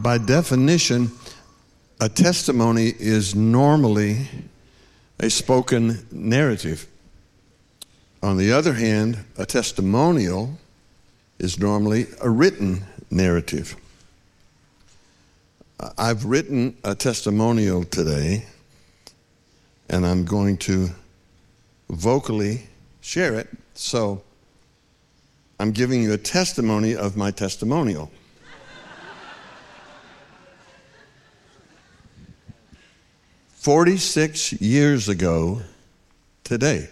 by definition, a testimony is normally a spoken narrative. On the other hand, a testimonial is normally a written narrative. I've written a testimonial today, and I'm going to vocally share it. So I'm giving you a testimony of my testimonial. "46 years ago today,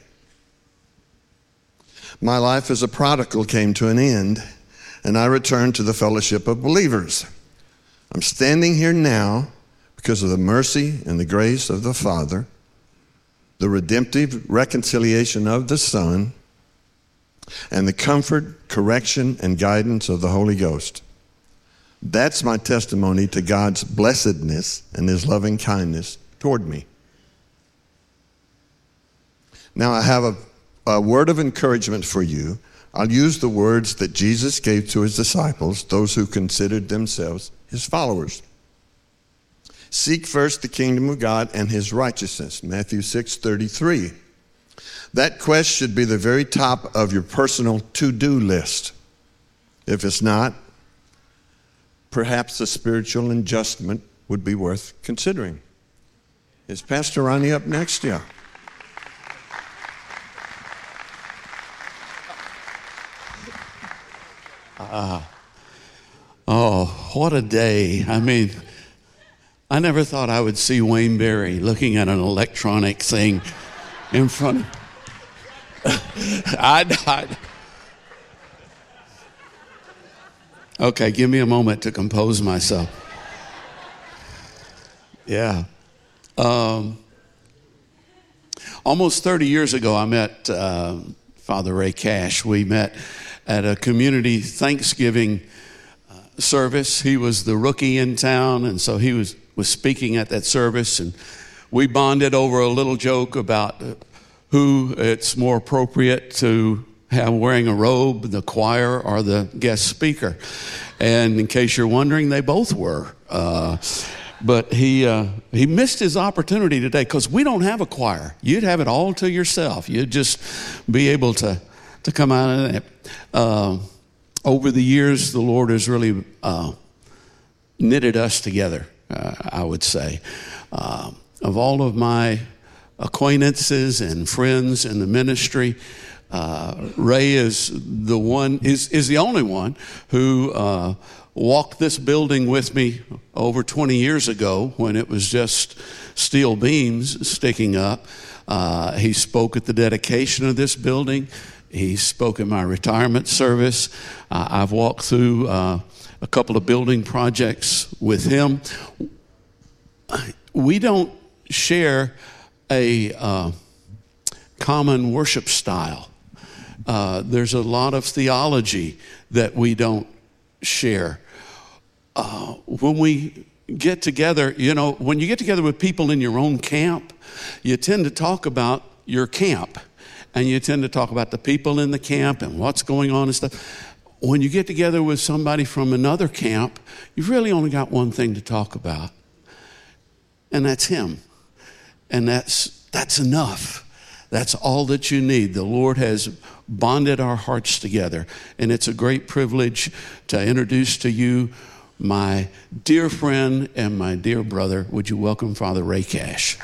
my life as a prodigal came to an end, and I returned to the fellowship of believers. I'm standing here now because of the mercy and the grace of the Father, the redemptive reconciliation of the Son, and the comfort, correction, and guidance of the Holy Ghost. That's my testimony to God's blessedness and His loving kindness toward me. Now I have a word of encouragement for you. I'll use the words that Jesus gave to His disciples, those who considered themselves His followers. Seek first the kingdom of God and His righteousness, Matthew 6:33. That quest should be the very top of your personal to-do list. If it's not, perhaps a spiritual adjustment would be worth considering. Is Pastor Ronnie up next? Yeah. Oh, what a day. I mean, I never thought I would see Wayne Berry looking at an electronic thing in front of... Okay, give me a moment to compose myself. Yeah. Almost 30 years ago, I met Father Ray Cash. We met at a community Thanksgiving service. He was the rookie in town, and so he was speaking at that service, and we bonded over a little joke about who it's more appropriate to have wearing a robe, the choir or the guest speaker. And in case you're wondering, they both were. But he missed his opportunity today because we don't have a choir. You'd have it all to yourself. You'd just be able to come out of it. Over the years, the Lord has really knitted us together, I would say. Of all of my acquaintances and friends in the ministry, Ray is the only one who walked this building with me over 20 years ago when it was just steel beams sticking up. He spoke at the dedication of this building. He spoke at my retirement service. I've walked through a couple of building projects with him. We don't share a common worship style. There's a lot of theology that we don't share. When we get together, when you get together with people in your own camp, you tend to talk about your camp, and you tend to talk about the people in the camp and what's going on and stuff. When you get together with somebody from another camp, you've really only got one thing to talk about, and that's him. And that's enough. That's all that you need. The Lord has bonded our hearts together, and it's a great privilege to introduce to you my dear friend and my dear brother. Would you welcome Father Ray Cash?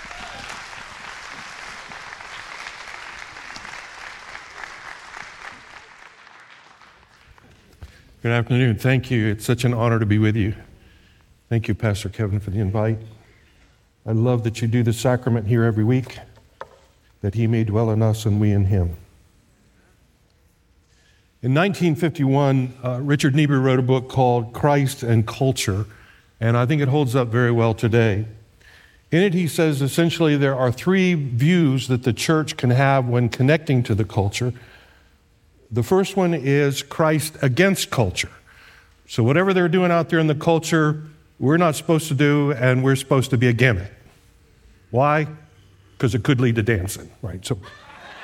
Good afternoon. Thank you. It's such an honor to be with you. Thank you, Pastor Kevin, for the invite. I love that you do the sacrament here every week, that He may dwell in us and we in Him. In 1951, Richard Niebuhr wrote a book called Christ and Culture, and I think it holds up very well today. In it, he says essentially there are three views that the church can have when connecting to the culture. The first one is Christ against culture. So whatever they're doing out there in the culture, we're not supposed to do, and we're supposed to be against it. Why? Because it could lead to dancing, right? So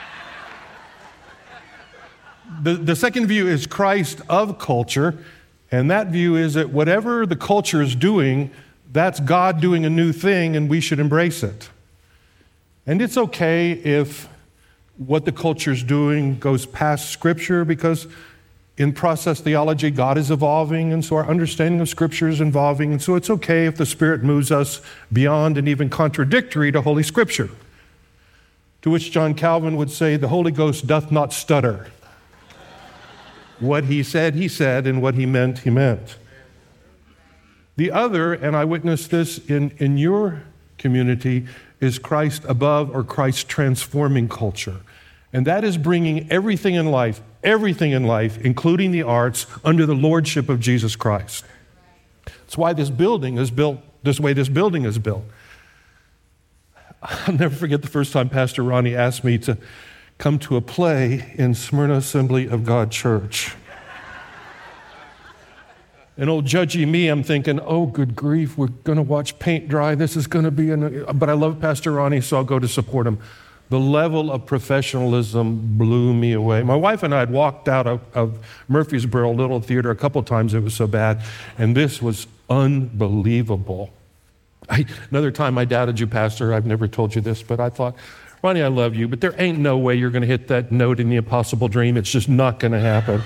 the second view is Christ of culture, And that view is that whatever the culture is doing, that's God doing a new thing, and we should embrace it. And it's okay if what the culture is doing goes past Scripture, because in process theology, God is evolving, and so our understanding of Scripture is evolving, and so it's okay if the Spirit moves us beyond and even contradictory to Holy Scripture. To which John Calvin would say, the Holy Ghost doth not stutter. What he said, and what he meant, he meant. The other, and I witnessed this in your community, is Christ above or Christ transforming culture. And that is bringing everything in life, including the arts, under the lordship of Jesus Christ. That's why this building is built this way this building is built. I'll never forget the first time Pastor Ronnie asked me to come to a play in Smyrna Assembly of God Church. And old judgy me, I'm thinking, oh, good grief, we're going to watch paint dry. This is going to be, but I love Pastor Ronnie, so I'll go to support him. The level of professionalism blew me away. My wife and I had walked out of Murfreesboro Little Theater a couple times. It was so bad. And this was unbelievable. Another time my dad had you, Pastor, I've never told you this, but I thought, Ronnie, I love you, but there ain't no way you're going to hit that note in the Impossible Dream. It's just not going to happen.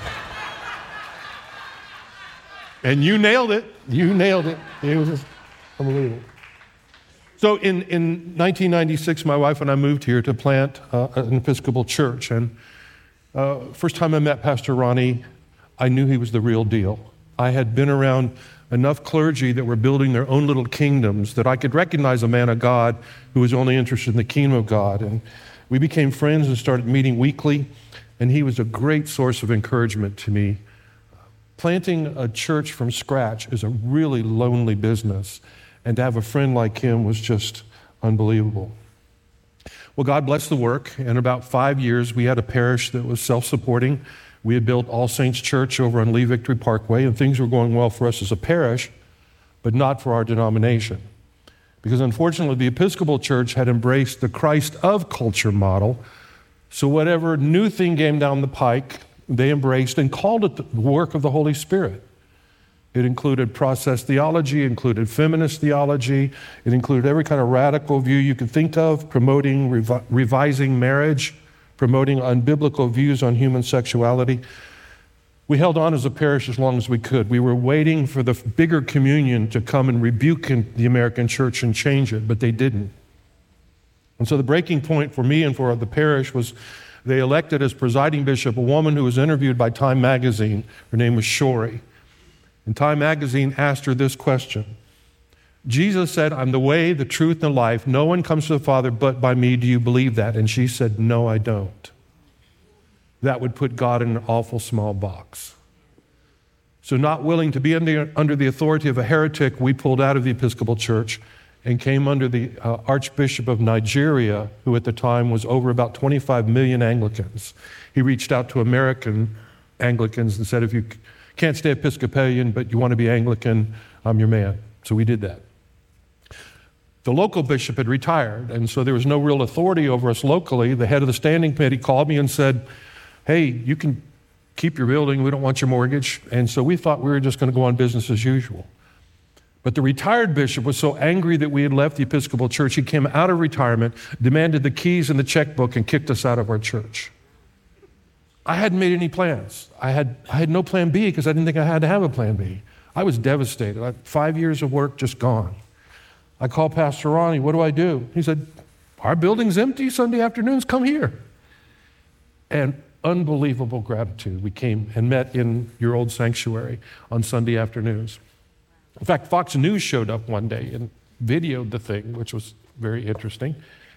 And you nailed it. You nailed it. It was just unbelievable. So in 1996, my wife and I moved here to plant an Episcopal church. And first time I met Pastor Ronnie, I knew he was the real deal. I had been around enough clergy that were building their own little kingdoms that I could recognize a man of God who was only interested in the kingdom of God. And we became friends and started meeting weekly. And he was a great source of encouragement to me. Planting a church from scratch is a really lonely business, and to have a friend like him was just unbelievable. Well, God blessed the work. In about 5 years, we had a parish that was self-supporting. We had built All Saints Church over on Lee Victory Parkway, and things were going well for us as a parish, but not for our denomination. Because unfortunately, the Episcopal Church had embraced the Christ of culture model, so whatever new thing came down the pike, they embraced and called it the work of the Holy Spirit. It included process theology, included feminist theology, it included every kind of radical view you could think of, promoting revising marriage, promoting unbiblical views on human sexuality. We held on as a parish as long as we could. We were waiting for the bigger communion to come and rebuke the American church and change it, but they didn't. And so the breaking point for me and for the parish was they elected as presiding bishop a woman who was interviewed by Time magazine. Her name was Shorey. And Time magazine asked her this question. Jesus said, I'm the way, the truth, and the life. No one comes to the Father but by me. Do you believe that? And she said, no, I don't. That would put God in an awful small box. So not willing to be under the authority of a heretic, we pulled out of the Episcopal Church and came under the Archbishop of Nigeria, who at the time was over about 25 million Anglicans. He reached out to American Anglicans and said, if you can't stay Episcopalian, but you want to be Anglican, I'm your man. So we did that. The local bishop had retired, and so there was no real authority over us locally. The head of the standing committee called me and said, hey, you can keep your building, we don't want your mortgage. And so we thought we were just going to go on business as usual. But the retired bishop was so angry that we had left the Episcopal Church, he came out of retirement, demanded the keys and the checkbook, and kicked us out of our church. I hadn't made any plans. I had no plan B because I didn't think I had to have a plan B. I was devastated. 5 years of work just gone. I called Pastor Ronnie, what do I do? He said, our building's empty Sunday afternoons, come here. And unbelievable gratitude. We came and met in your old sanctuary on Sunday afternoons. In fact, Fox News showed up one day and videoed the thing, which was very interesting.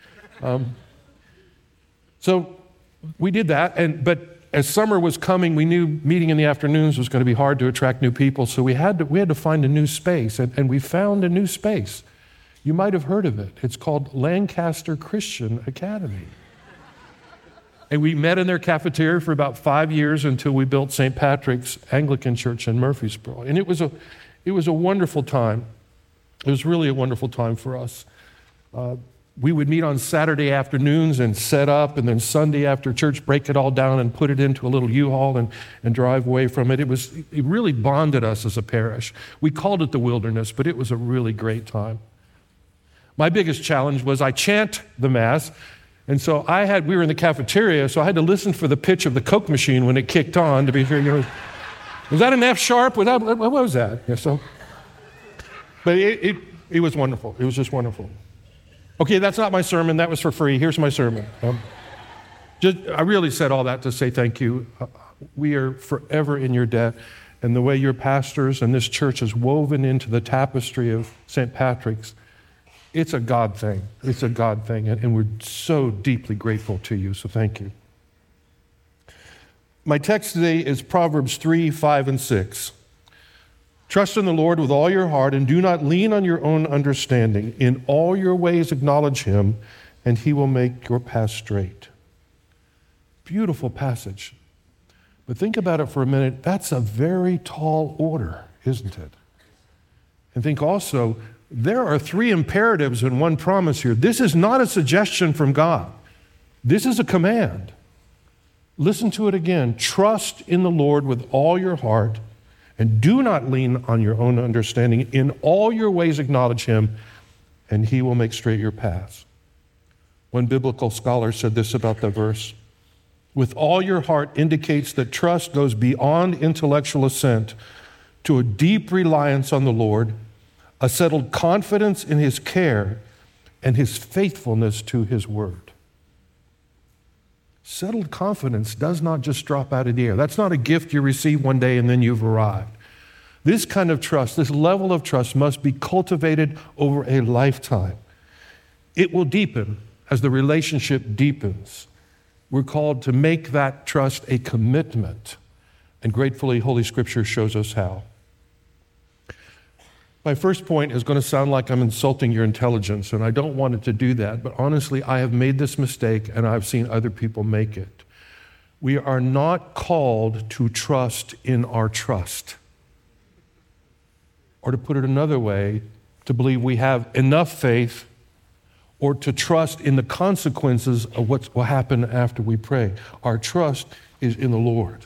So we did that, but as summer was coming, we knew meeting in the afternoons was going to be hard to attract new people, so we had to find a new space, and we found a new space. You might have heard of it. It's called Lancaster Christian Academy. And we met in their cafeteria for about 5 years until we built St. Patrick's Anglican Church in Murfreesboro. And it was a wonderful time. It was really a wonderful time for us. We would meet on Saturday afternoons and set up, and then Sunday after church, break it all down and put it into a little U-Haul and drive away from it. It really bonded us as a parish. We called it the wilderness, but it was a really great time. My biggest challenge was I chant the Mass, and so we were in the cafeteria, so I had to listen for the pitch of the Coke machine when it kicked on to be sure, was that an F sharp? What was that? Yeah, but it was wonderful. It was just wonderful. Okay, that's not my sermon. That was for free. Here's my sermon. I really said all that to say thank you. We are forever in your debt. And the way your pastors and this church is woven into the tapestry of St. Patrick's, it's a God thing. It's a God thing. And we're so deeply grateful to you. So thank you. My text today is Proverbs 3, 5, and 6. Trust in the Lord with all your heart and do not lean on your own understanding. In all your ways acknowledge him, and he will make your path straight. Beautiful passage. But think about it for a minute. That's a very tall order, isn't it? And think also, there are 3 imperatives and 1 promise here. This is not a suggestion from God. This is a command. Listen to it again. Trust in the Lord with all your heart and do not lean on your own understanding. In all your ways acknowledge him, and he will make straight your paths. One biblical scholar said this about the verse. With all your heart indicates that trust goes beyond intellectual assent to a deep reliance on the Lord, a settled confidence in his care, and his faithfulness to his word. Settled confidence does not just drop out of the air. That's not a gift you receive one day and then you've arrived. This kind of trust, this level of trust must be cultivated over a lifetime. It will deepen as the relationship deepens. We're called to make that trust a commitment. And gratefully, Holy Scripture shows us how. My first point is going to sound like I'm insulting your intelligence, and I don't want it to do that, but honestly, I have made this mistake, and I've seen other people make it. We are not called to trust in our trust. Or to put it another way, to believe we have enough faith or to trust in the consequences of what will happen after we pray. Our trust is in the Lord.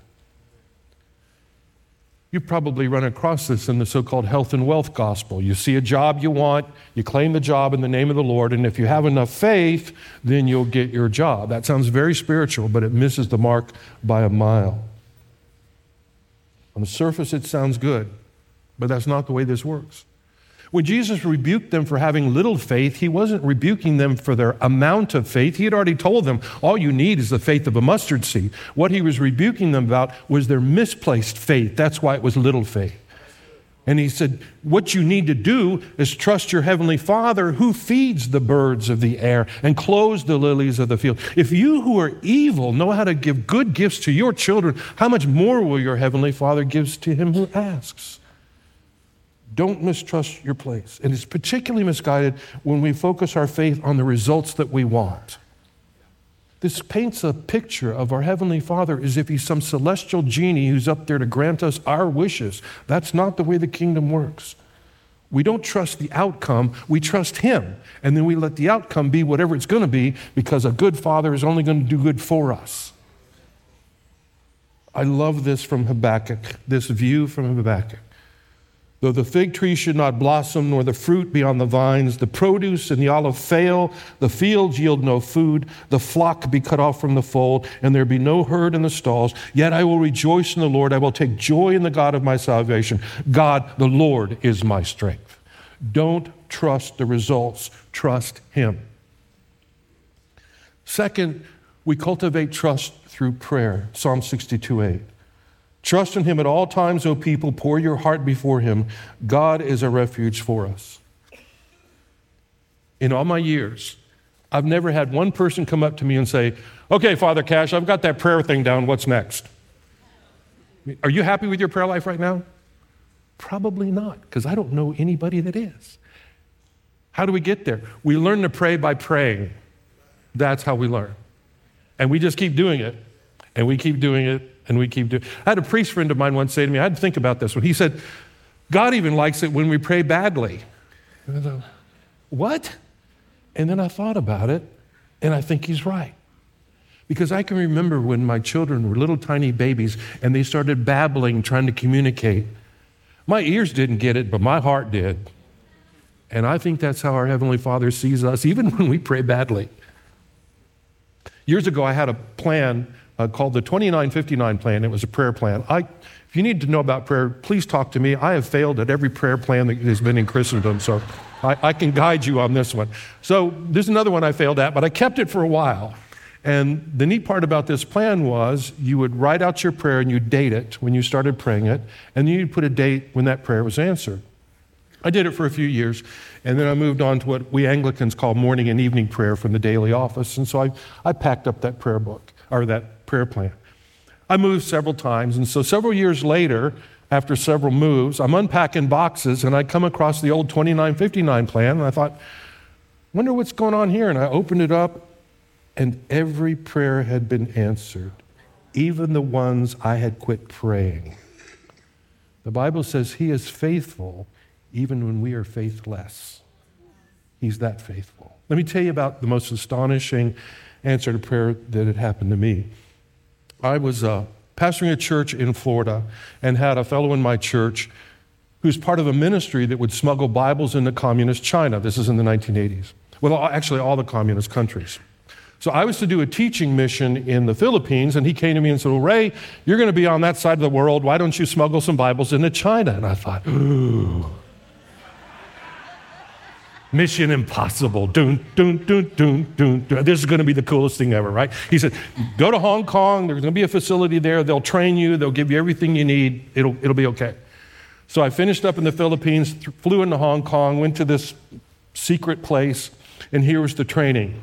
You've probably run across this in the so-called health and wealth gospel. You see a job you want, you claim the job in the name of the Lord, and if you have enough faith, then you'll get your job. That sounds very spiritual, but it misses the mark by a mile. On the surface, it sounds good, but that's not the way this works. When Jesus rebuked them for having little faith, he wasn't rebuking them for their amount of faith. He had already told them, all you need is the faith of a mustard seed. What he was rebuking them about was their misplaced faith. That's why it was little faith. And he said, what you need to do is trust your heavenly Father who feeds the birds of the air and clothes the lilies of the field. If you who are evil know how to give good gifts to your children, how much more will your heavenly Father give to him who asks? Don't mistrust your place. And it's particularly misguided when we focus our faith on the results that we want. This paints a picture of our Heavenly Father as if he's some celestial genie who's up there to grant us our wishes. That's not the way the kingdom works. We don't trust the outcome, we trust him. And then we let the outcome be whatever it's going to be because a good father is only going to do good for us. I love this from Habakkuk, this view from Habakkuk. Though the fig tree should not blossom, nor the fruit be on the vines, the produce and the olive fail, the fields yield no food, the flock be cut off from the fold, and there be no herd in the stalls, yet I will rejoice in the Lord. I will take joy in the God of my salvation. God, the Lord, is my strength. Don't trust the results. Trust him. Second, we cultivate trust through prayer. Psalm 62:8. Trust in him at all times, O people. Pour your heart before him. God is a refuge for us. In all my years, I've never had one person come up to me and say, okay, Father Cash, I've got that prayer thing down. What's next? Are you happy with your prayer life right now? Probably not, because I don't know anybody that is. How do we get there? We learn to pray by praying. That's how we learn. And we just keep doing it, and we keep doing it, and we keep doing it. I had a priest friend of mine once say to me, I had to think about this one. He said, God even likes it when we pray badly. And I thought, what? And then I thought about it, and I think he's right. Because I can remember when my children were little tiny babies and they started babbling, trying to communicate. My ears didn't get it, but my heart did. And I think that's how our Heavenly Father sees us, even when we pray badly. Years ago, I had a plan called the 2959 plan. It was a prayer plan. If you need to know about prayer, please talk to me. I have failed at every prayer plan that has been in Christendom, so I can guide you on this one. So there's another one I failed at, but I kept it for a while. And the neat part about this plan was you would write out your prayer and you'd date it when you started praying it, and then you'd put a date when that prayer was answered. I did it for a few years, and then I moved on to what we Anglicans call morning and evening prayer from the daily office, and so I packed up that prayer book, or that prayer plan. I moved several times, and so several years later, after several moves, I'm unpacking boxes, and I come across the old 2959 plan, and I thought, wonder what's going on here, and I opened it up, and every prayer had been answered, even the ones I had quit praying. The Bible says he is faithful even when we are faithless. He's that faithful. Let me tell you about the most astonishing answer to prayer that had happened to me. I was pastoring a church in Florida and had a fellow in my church who's part of a ministry that would smuggle Bibles into communist China. This is in the 1980s. Well, actually all the communist countries. So I was to do a teaching mission in the Philippines, and he came to me and said, well, Ray, you're going to be on that side of the world. Why don't you smuggle some Bibles into China? And I thought, ooh. Mission impossible. This is going to be the coolest thing ever, right? He said, go to Hong Kong. There's going to be a facility there. They'll train you. They'll give you everything you need. It'll be okay. So I finished up in the Philippines, flew into Hong Kong, went to this secret place, and here was the training.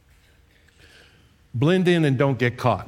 Blend in and don't get caught.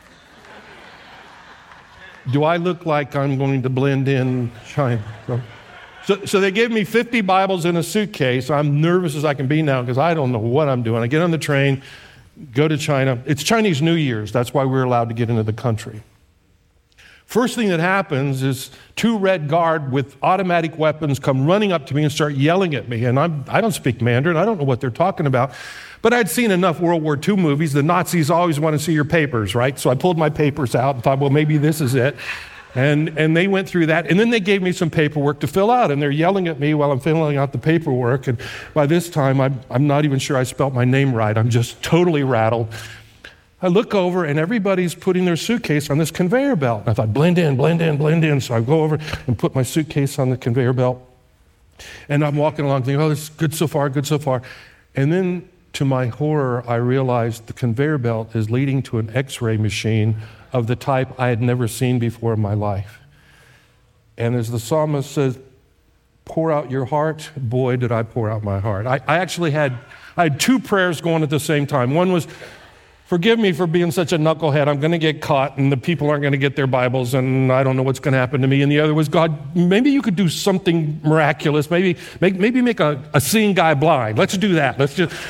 Do I look like I'm going to blend in China? So they gave me 50 Bibles in a suitcase. I'm nervous as I can be now because I don't know what I'm doing. I get on the train, go to China. It's Chinese New Year's. That's why we're allowed to get into the country. First thing that happens is 2 Red Guard with automatic weapons come running up to me and start yelling at me. And I don't speak Mandarin. I don't know what they're talking about. But I'd seen enough World War II movies. The Nazis always want to see your papers, right? So I pulled my papers out and thought, well, maybe this is it. And they went through that. And then they gave me some paperwork to fill out. And they're yelling at me while I'm filling out the paperwork. And by this time, I'm not even sure I spelt my name right. I'm just totally rattled. I look over, and everybody's putting their suitcase on this conveyor belt. And I thought, blend in, blend in, blend in. So I go over and put my suitcase on the conveyor belt. And I'm walking along thinking, oh, this is good so far, good so far. And then, to my horror, I realized the conveyor belt is leading to an X-ray machine of the type I had never seen before in my life. And as the psalmist says, pour out your heart, boy, did I pour out my heart. I had 2 prayers going at the same time. One was, forgive me for being such a knucklehead. I'm going to get caught, and the people aren't going to get their Bibles, and I don't know what's going to happen to me. And the other was, God, maybe you could do something miraculous. Maybe make a seeing guy blind. Let's do that. Let's just,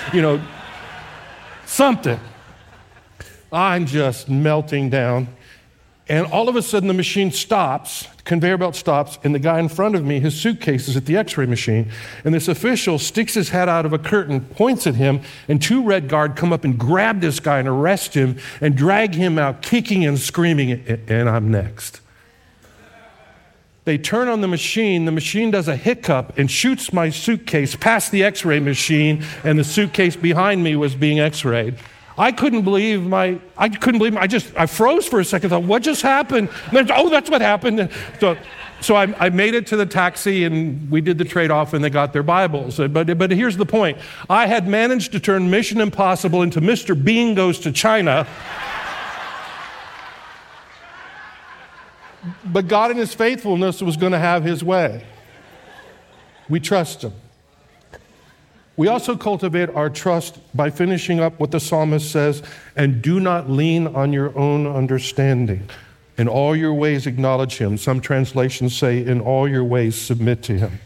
something. I'm just melting down. And all of a sudden, the machine stops, the conveyor belt stops, and the guy in front of me, his suitcase is at the X-ray machine. And this official sticks his head out of a curtain, points at him, and 2 Red Guard come up and grab this guy and arrest him and drag him out, kicking and screaming, and I'm next. They turn on the machine does a hiccup and shoots my suitcase past the X-ray machine, and the suitcase behind me was being X-rayed. I couldn't believe I froze for a second, thought, what just happened? And then, oh, that's what happened. So I made it to the taxi, and we did the trade-off, and they got their Bibles. But here's the point. I had managed to turn Mission Impossible into Mr. Bean Goes to China. But God in his faithfulness was going to have his way. We trust him. We also cultivate our trust by finishing up what the psalmist says, and do not lean on your own understanding. In all your ways acknowledge him. Some translations say, in all your ways submit to him.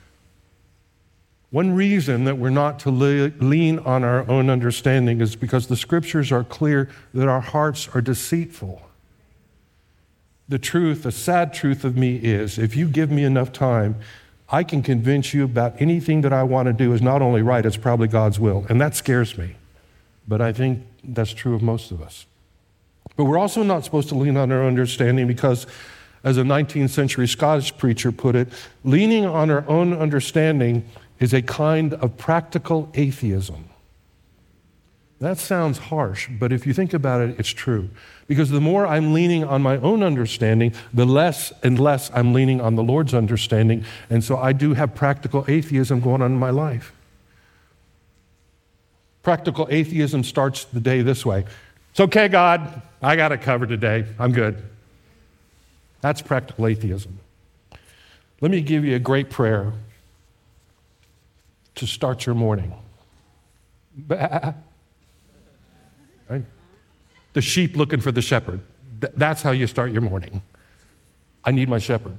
One reason that we're not to lean on our own understanding is because the scriptures are clear that our hearts are deceitful. The sad truth of me is, if you give me enough time, I can convince you about anything that I want to do is not only right, it's probably God's will. And that scares me. But I think that's true of most of us. But we're also not supposed to lean on our understanding because, as a 19th century Scottish preacher put it, leaning on our own understanding is a kind of practical atheism. That sounds harsh, but if you think about it, it's true. Because the more I'm leaning on my own understanding, the less and less I'm leaning on the Lord's understanding. And so I do have practical atheism going on in my life. Practical atheism starts the day this way. It's okay, God. I got it covered today. I'm good. That's practical atheism. Let me give you a great prayer to start your morning. Right? The sheep looking for the shepherd. That's how you start your morning. I need my shepherd.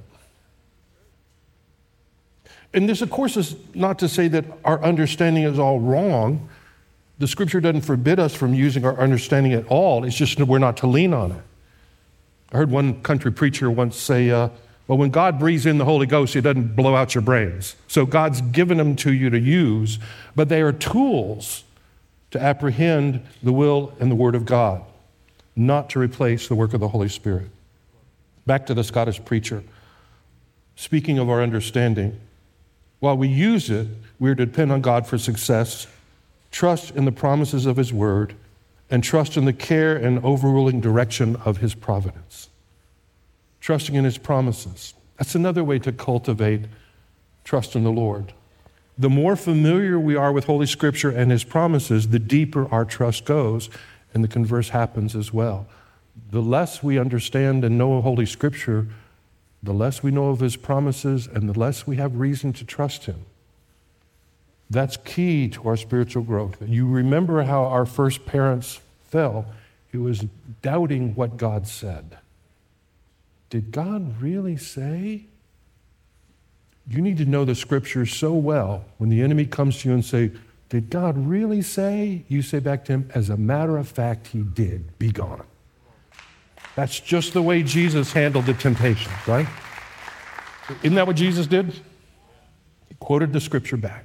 And this, of course, is not to say that our understanding is all wrong. The scripture doesn't forbid us from using our understanding at all. It's just that we're not to lean on it. I heard one country preacher once say, well, when God breathes in the Holy Ghost, he doesn't blow out your brains. So God's given them to you to use, but they are tools to apprehend the will and the word of God, not to replace the work of the Holy Spirit. Back to the Scottish preacher. Speaking of our understanding, while we use it, we're to depend on God for success, trust in the promises of his word, and trust in the care and overruling direction of his providence. Trusting in his promises. That's another way to cultivate trust in the Lord. The more familiar we are with Holy Scripture and his promises, the deeper our trust goes, and the converse happens as well. The less we understand and know of Holy Scripture, the less we know of his promises, and the less we have reason to trust him. That's key to our spiritual growth. You remember how our first parents fell. It was doubting what God said. Did God really say? You need to know the scriptures so well. When the enemy comes to you and say, did God really say? You say back to him, as a matter of fact, he did. Be gone. That's just the way Jesus handled the temptations, right? Isn't that what Jesus did? He quoted the scripture back.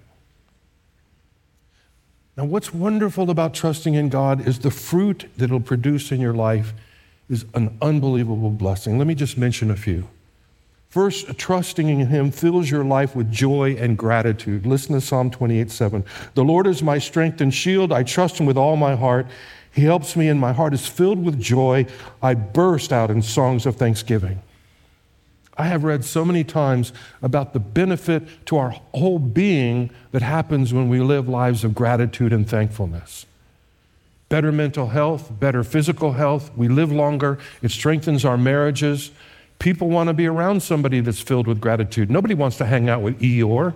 Now, what's wonderful about trusting in God is the fruit that it'll produce in your life is an unbelievable blessing. Let me just mention a few. First, trusting in him fills your life with joy and gratitude. Listen to Psalm 28:7. The Lord is my strength and shield. I trust him with all my heart. He helps me and my heart is filled with joy. I burst out in songs of thanksgiving. I have read so many times about the benefit to our whole being that happens when we live lives of gratitude and thankfulness. Better mental health, better physical health. We live longer. It strengthens our marriages. People want to be around somebody that's filled with gratitude. Nobody wants to hang out with Eeyore.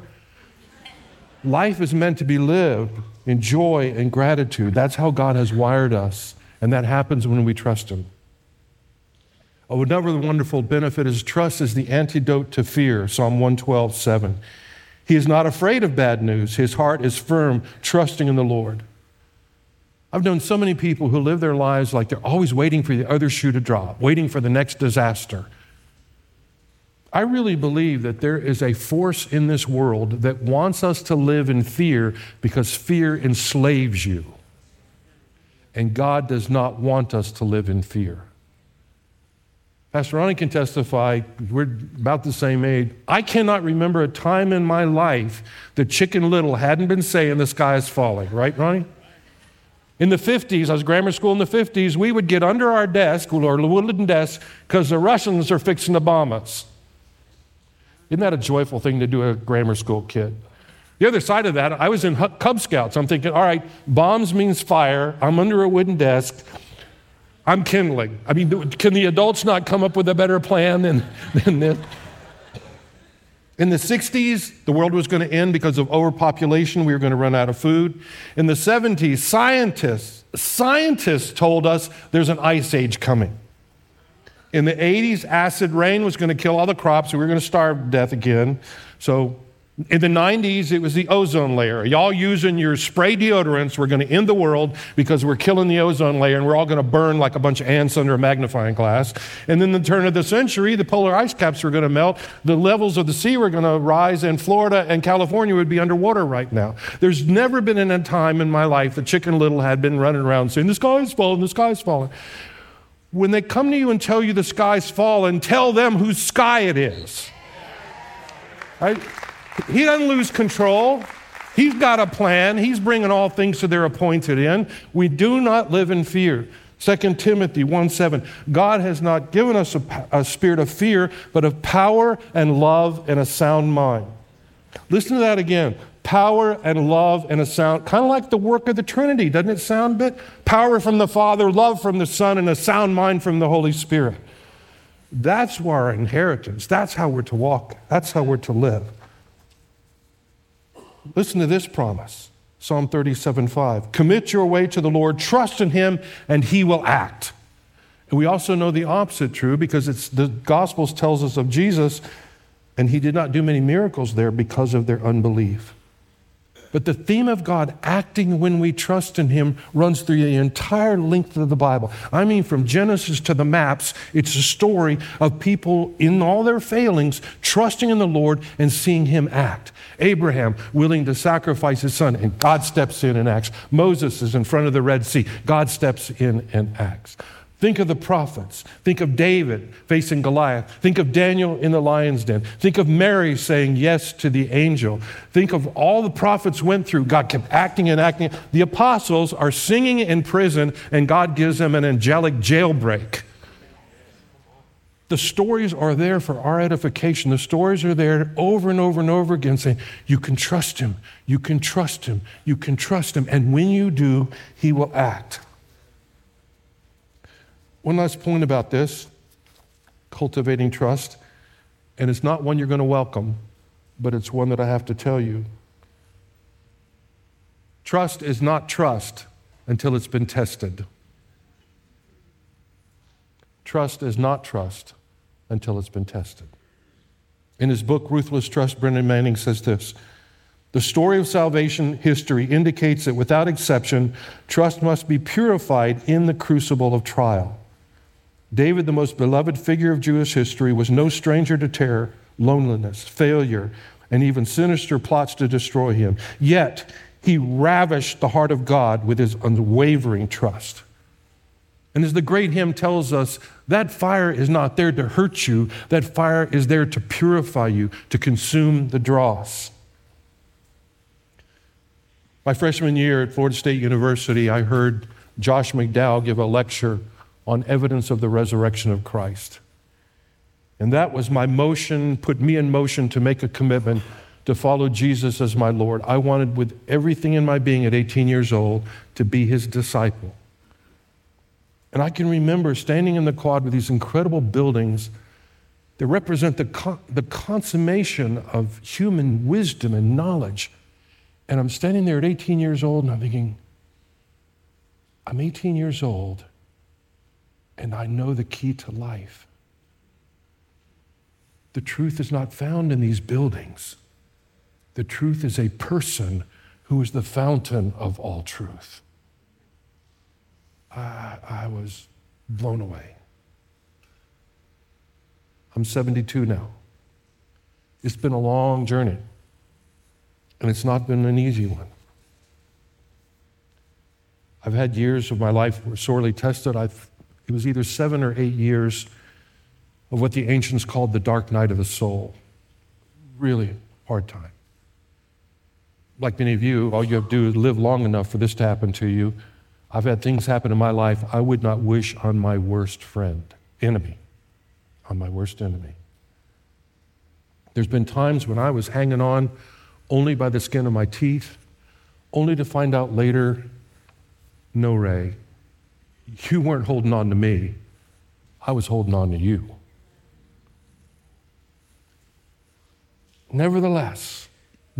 Life is meant to be lived in joy and gratitude. That's how God has wired us, and that happens when we trust him. Another wonderful benefit is trust is the antidote to fear, Psalm 112:7. He is not afraid of bad news. His heart is firm, trusting in the Lord. I've known so many people who live their lives like they're always waiting for the other shoe to drop, waiting for the next disaster. I really believe that there is a force in this world that wants us to live in fear because fear enslaves you. And God does not want us to live in fear. Pastor Ronnie can testify, we're about the same age. I cannot remember a time in my life that Chicken Little hadn't been saying the sky is falling, right, Ronnie? In the 50s, I was grammar school in the 50s, we would get under our desk, our wooden desk, because the Russians are fixing to bomb us. Isn't that a joyful thing to do as a grammar school kid? The other side of that, I was in Cub Scouts. I'm thinking, all right, bombs means fire. I'm under a wooden desk. I'm kindling. I mean, can the adults not come up with a better plan than this? In the 60s, the world was going to end because of overpopulation. We were going to run out of food. In the 70s, scientists told us there's an ice age coming. In the 80s, acid rain was going to kill all the crops. We were going to starve to death again. So In the 90s, it was the ozone layer. Y'all using your spray deodorants, we're going to end the world because we're killing the ozone layer and we're all going to burn like a bunch of ants under a magnifying glass. And then the turn of the century, the polar ice caps were going to melt, the levels of the sea were going to rise, and Florida and California would be underwater right now. There's never been a time in my life that Chicken Little had been running around saying, the sky is falling, the sky is falling. When they come to you and tell you the sky's falling, tell them whose sky it is. Right? He doesn't lose control. He's got a plan. He's bringing all things to their appointed end. We do not live in fear. 2 Timothy 1:7, God has not given us a spirit of fear, but of power and love and a sound mind. Listen to that again. Power and love and a sound, kind of like the work of the Trinity. Doesn't it sound a bit? Power from the Father, love from the Son, and a sound mind from the Holy Spirit. That's our inheritance. That's how we're to walk. That's how we're to live. Listen to this promise, Psalm 37:5. Commit your way to the Lord, trust in Him, and He will act. And we also know the opposite true because the Gospels tells us of Jesus, and He did not do many miracles there because of their unbelief. But the theme of God acting when we trust in Him runs through the entire length of the Bible. I mean, from Genesis to the maps, it's a story of people in all their failings trusting in the Lord and seeing Him act. Abraham willing to sacrifice his son, and God steps in and acts. Moses is in front of the Red Sea. God steps in and acts. Think of the prophets. Think of David facing Goliath. Think of Daniel in the lion's den. Think of Mary saying yes to the angel. Think of all the prophets went through. God kept acting and acting. The apostles are singing in prison, and God gives them an angelic jailbreak. The stories are there for our edification. The stories are there over and over and over again saying, you can trust Him, you can trust Him, you can trust Him. And when you do, He will act. One last point about this, cultivating trust, and it's not one you're going to welcome, but it's one that I have to tell you. Trust is not trust until it's been tested. Trust is not trust until it's been tested. In his book, Ruthless Trust, Brennan Manning says this: the story of salvation history indicates that without exception, trust must be purified in the crucible of trial. David, the most beloved figure of Jewish history, was no stranger to terror, loneliness, failure, and even sinister plots to destroy him. Yet, he ravished the heart of God with his unwavering trust. And as the great hymn tells us, that fire is not there to hurt you. That fire is there to purify you, to consume the dross. My freshman year at Florida State University, I heard Josh McDowell give a lecture on evidence of the resurrection of Christ. And that was my motion, put me in motion to make a commitment to follow Jesus as my Lord. I wanted with everything in my being at 18 years old to be His disciple. And I can remember standing in the quad with these incredible buildings that represent the consummation of human wisdom and knowledge. And I'm standing there at 18 years old and I'm thinking, I'm 18 years old and I know the key to life. The truth is not found in these buildings. The truth is a person who is the fountain of all truth. I was blown away. I'm 72 now. It's been a long journey, and it's not been an easy one. I've had years of my life were sorely tested. It was either 7 or 8 years of what the ancients called the dark night of the soul. Really hard time. Like many of you, all you have to do is live long enough for this to happen to you. I've had things happen in my life I would not wish on my worst enemy. There's been times when I was hanging on only by the skin of my teeth, only to find out later, no, Ray, you weren't holding on to me. I was holding on to you. Nevertheless,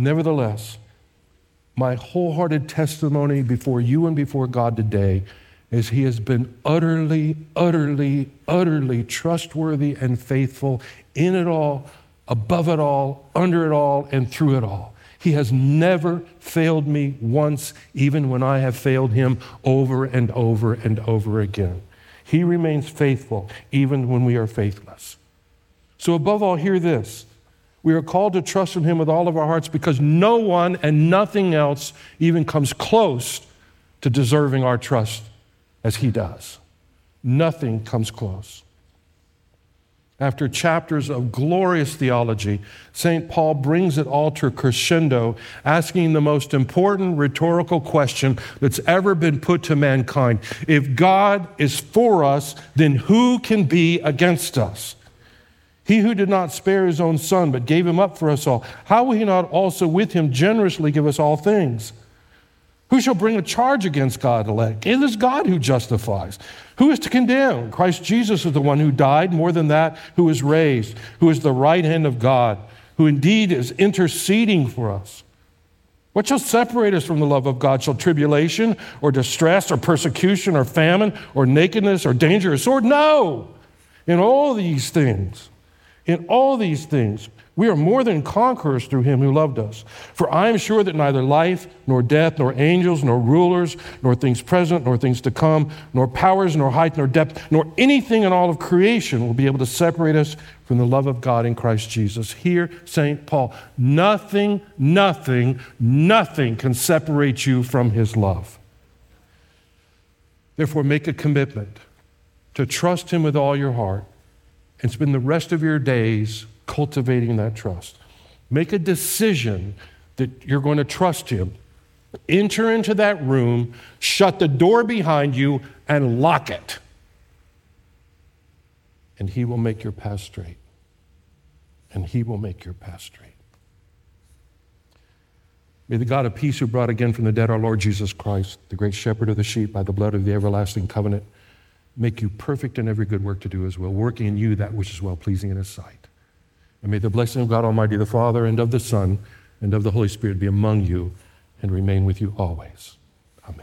my wholehearted testimony before you and before God today is He has been utterly, utterly, utterly trustworthy and faithful in it all, above it all, under it all, and through it all. He has never failed me once, even when I have failed him over and over and over again. He remains faithful even when we are faithless. So above all, hear this. We are called to trust in him with all of our hearts because no one and nothing else even comes close to deserving our trust as he does. Nothing comes close. After chapters of glorious theology, St. Paul brings it all to a crescendo, asking the most important rhetorical question that's ever been put to mankind. If God is for us, then who can be against us? He who did not spare his own son, but gave him up for us all, how will he not also with him generously give us all things? Who shall bring a charge against God's elect? It is God who justifies. Who is to condemn? Christ Jesus is the one who died, more than that, who is raised, who is the right hand of God, who indeed is interceding for us. What shall separate us from the love of God? Shall tribulation or distress or persecution or famine or nakedness or danger or sword? No! In all these things, we are more than conquerors through him who loved us. For I am sure that neither life, nor death, nor angels, nor rulers, nor things present, nor things to come, nor powers, nor height, nor depth, nor anything in all of creation will be able to separate us from the love of God in Christ Jesus. Here, St. Paul, nothing can separate you from his love. Therefore, make a commitment to trust him with all your heart and spend the rest of your days cultivating that trust. Make a decision that you're going to trust him. Enter into that room, shut the door behind you, and lock it. And he will make your path straight. And he will make your path straight. May the God of peace who brought again from the dead our Lord Jesus Christ, the great shepherd of the sheep by the blood of the everlasting covenant, make you perfect in every good work to do as well, working in you that which is well-pleasing in his sight. And may the blessing of God Almighty, the Father, and of the Son, and of the Holy Spirit be among you and remain with you always. Amen.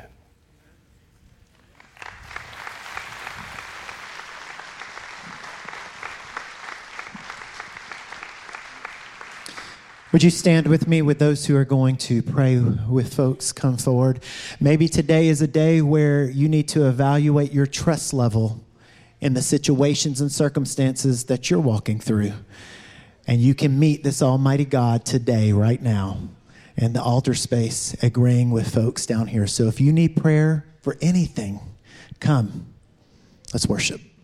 Would you stand with me with those who are going to pray with folks come forward? Maybe today is a day where you need to evaluate your trust level in the situations and circumstances that you're walking through. And you can meet this Almighty God today, right now, in the altar space, agreeing with folks down here. So if you need prayer for anything, come. Let's worship.